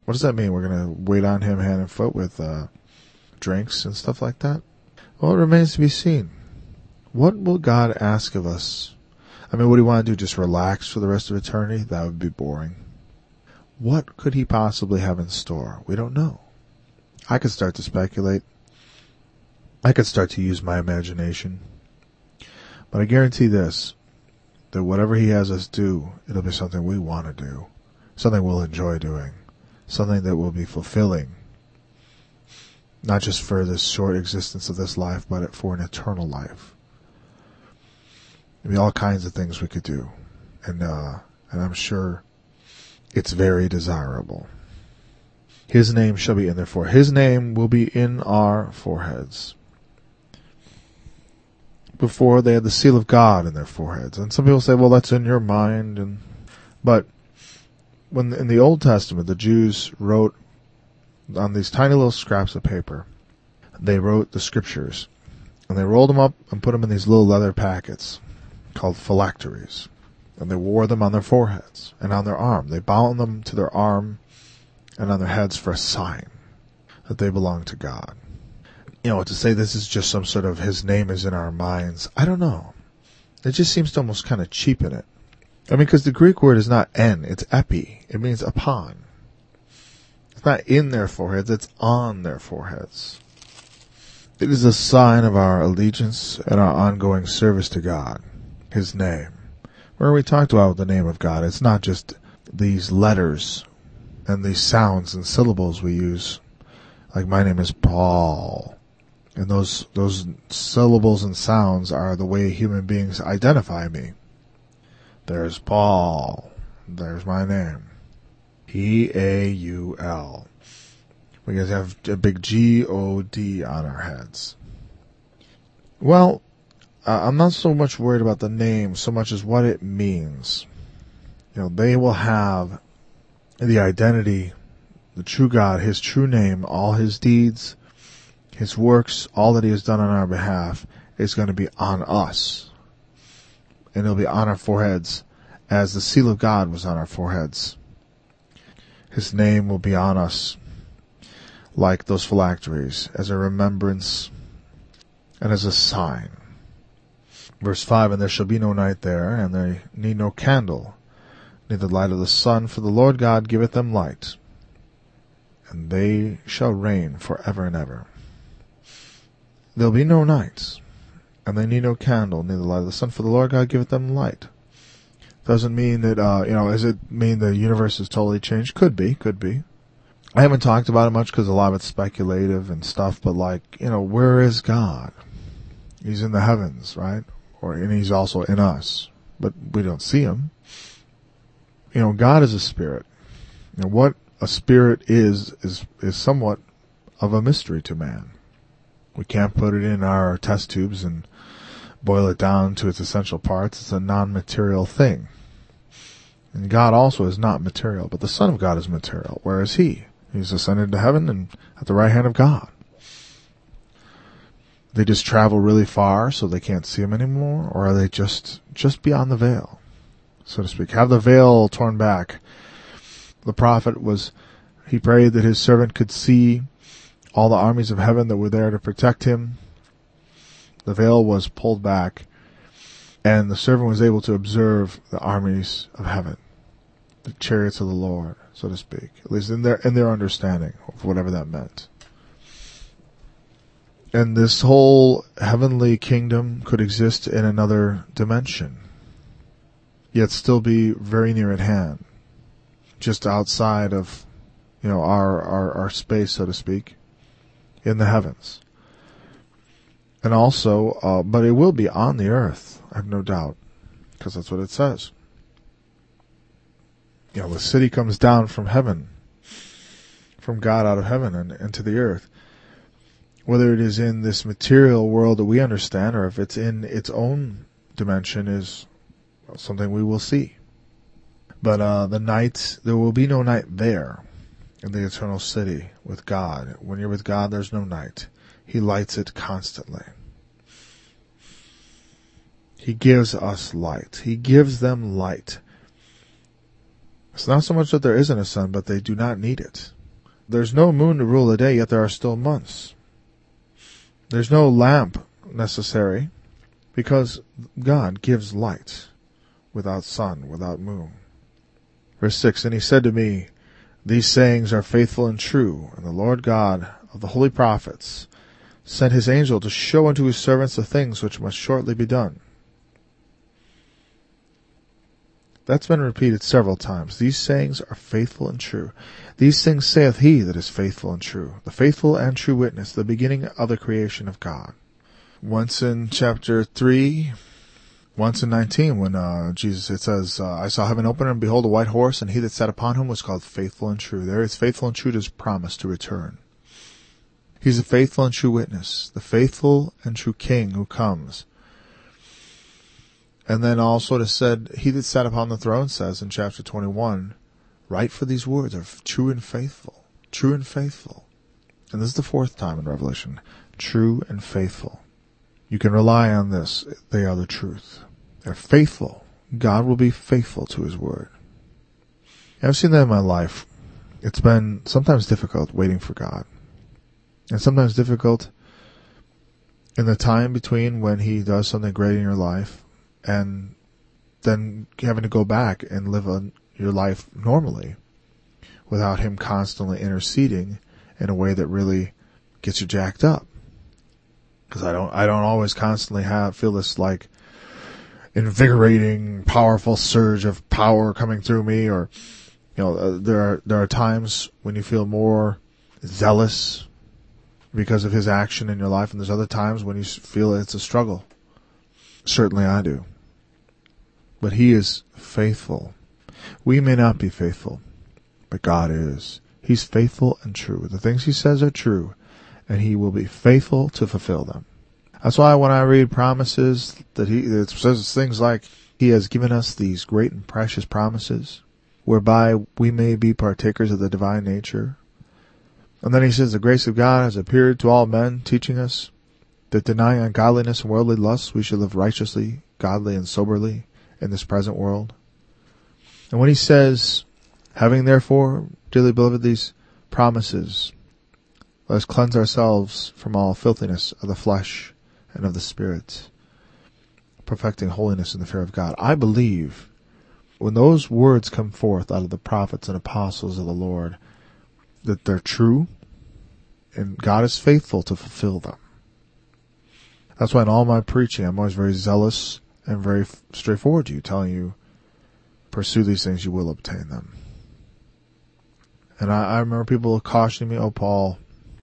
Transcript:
What does that mean? We're going to wait on him hand and foot with drinks and stuff like that? Well, it remains to be seen. What will God ask of us? I mean, what do you want to do? Just relax for the rest of eternity? That would be boring. What could he possibly have in store? We don't know. I could start to speculate. I could start to use my imagination. But I guarantee this, that whatever he has us do, it'll be something we want to do, something we'll enjoy doing, something that will be fulfilling, not just for this short existence of this life, but for an eternal life. There'll be all kinds of things we could do, and I'm sure it's very desirable. His name shall be in their foreheads. His name will be in our foreheads. Before, they had the seal of God in their foreheads. And some people say, well, that's in your mind. But when in the Old Testament, the Jews wrote on these tiny little scraps of paper, they wrote the scriptures. And they rolled them up and put them in these little leather packets called phylacteries. And they wore them on their foreheads and on their arm. They bound them to their arm and on their heads for a sign that they belong to God. You know, to say this is just some sort of his name is in our minds, I don't know. It just seems to almost kind of cheapen it. I mean, because the Greek word is not en, it's epi. It means upon. It's not in their foreheads, it's on their foreheads. It is a sign of our allegiance and our ongoing service to God, his name. Where we talked about the name of God, it's not just these letters and these sounds and syllables we use. Like, my name is Paul. And those syllables and sounds are the way human beings identify me. There's Paul. There's my name. P-A-U-L. We guys have a big G-O-D on our heads. Well, I'm not so much worried about the name so much as what it means. You know, they will have the identity, the true God, his true name, all his deeds, his works, all that he has done on our behalf is going to be on us. And it'll be on our foreheads as the seal of God was on our foreheads. His name will be on us like those phylacteries, as a remembrance and as a sign. Verse 5, and there shall be no night there, and they need no candle, neither light of the sun, for the Lord God giveth them light, and they shall reign forever and ever. There'll be no night, and they need no candle, neither light of the sun, for the Lord God giveth them light. Doesn't mean that, does it mean the universe is totally changed? Could be. I haven't talked about it much because a lot of it's speculative and stuff, but where is God? He's in the heavens, right? And he's also in us, but we don't see him. God is a spirit. What a spirit is somewhat of a mystery to man. We can't put it in our test tubes and boil it down to its essential parts. It's a non-material thing. And God also is not material, but the Son of God is material. Where is he? He's ascended to heaven and at the right hand of God. They just travel really far so they can't see him anymore? Or are they just beyond the veil, so to speak? Have the veil torn back. The prophet he prayed that his servant could see all the armies of heaven that were there to protect him. The veil was pulled back, and the servant was able to observe the armies of heaven, the chariots of the Lord, so to speak, at least in their understanding of whatever that meant. And this whole heavenly kingdom could exist in another dimension, yet still be very near at hand, just outside of, our space, so to speak, in the heavens. And also, but it will be on the earth, I have no doubt, because that's what it says. The city comes down from heaven, from God out of heaven and into the earth. Whether it is in this material world that we understand or if it's in its own dimension is something we will see. But there will be no night there in the eternal city with God. When you're with God, there's no night. He lights it constantly. He gives us light. He gives them light. It's not so much that there isn't a sun, but they do not need it. There's no moon to rule the day, yet there are still months. There's no lamp necessary, because God gives light without sun, without moon. Verse 6, And he said to me, These sayings are faithful and true, and the Lord God of the holy prophets sent his angel to show unto his servants the things which must shortly be done. That's been repeated several times. These sayings are faithful and true. These things saith he that is faithful and true, the faithful and true witness, the beginning of the creation of God. Once in chapter 3, once in 19, when Jesus, it says, I saw heaven open, and behold a white horse, and he that sat upon him was called Faithful and True. There is faithful and true to his promise to return. He's a faithful and true witness, the faithful and true king who comes. And then also it is said, he that sat upon the throne says in chapter 21, Write, for these words are true and faithful. True and faithful. And this is the fourth time in Revelation. True and faithful. You can rely on this. They are the truth. They're faithful. God will be faithful to his word. I've seen that in my life. It's been sometimes difficult waiting for God. And sometimes difficult in the time between when he does something great in your life and then having to go back and live your life normally without him constantly interceding in a way that really gets you jacked up. Because I don't always constantly feel this like invigorating, powerful surge of power coming through me, or there are times when you feel more zealous because of his action in your life, and there's other times when you feel it's a struggle. Certainly I do. But he is faithful. We may not be faithful, but God is. He's faithful and true. The things he says are true, and he will be faithful to fulfill them. That's why when I read promises it says things like, he has given us these great and precious promises, whereby we may be partakers of the divine nature. And then he says, the grace of God has appeared to all men, teaching us that denying ungodliness and worldly lusts, we should live righteously, godly, and soberly in this present world. And when he says, having therefore, dearly beloved, these promises, let us cleanse ourselves from all filthiness of the flesh and of the spirit, perfecting holiness in the fear of God. I believe when those words come forth out of the prophets and apostles of the Lord, that they're true, and God is faithful to fulfill them. That's why in all my preaching, I'm always very zealous and very straightforward to you, telling you, pursue these things, you will obtain them. And I remember people cautioning me, oh, Paul,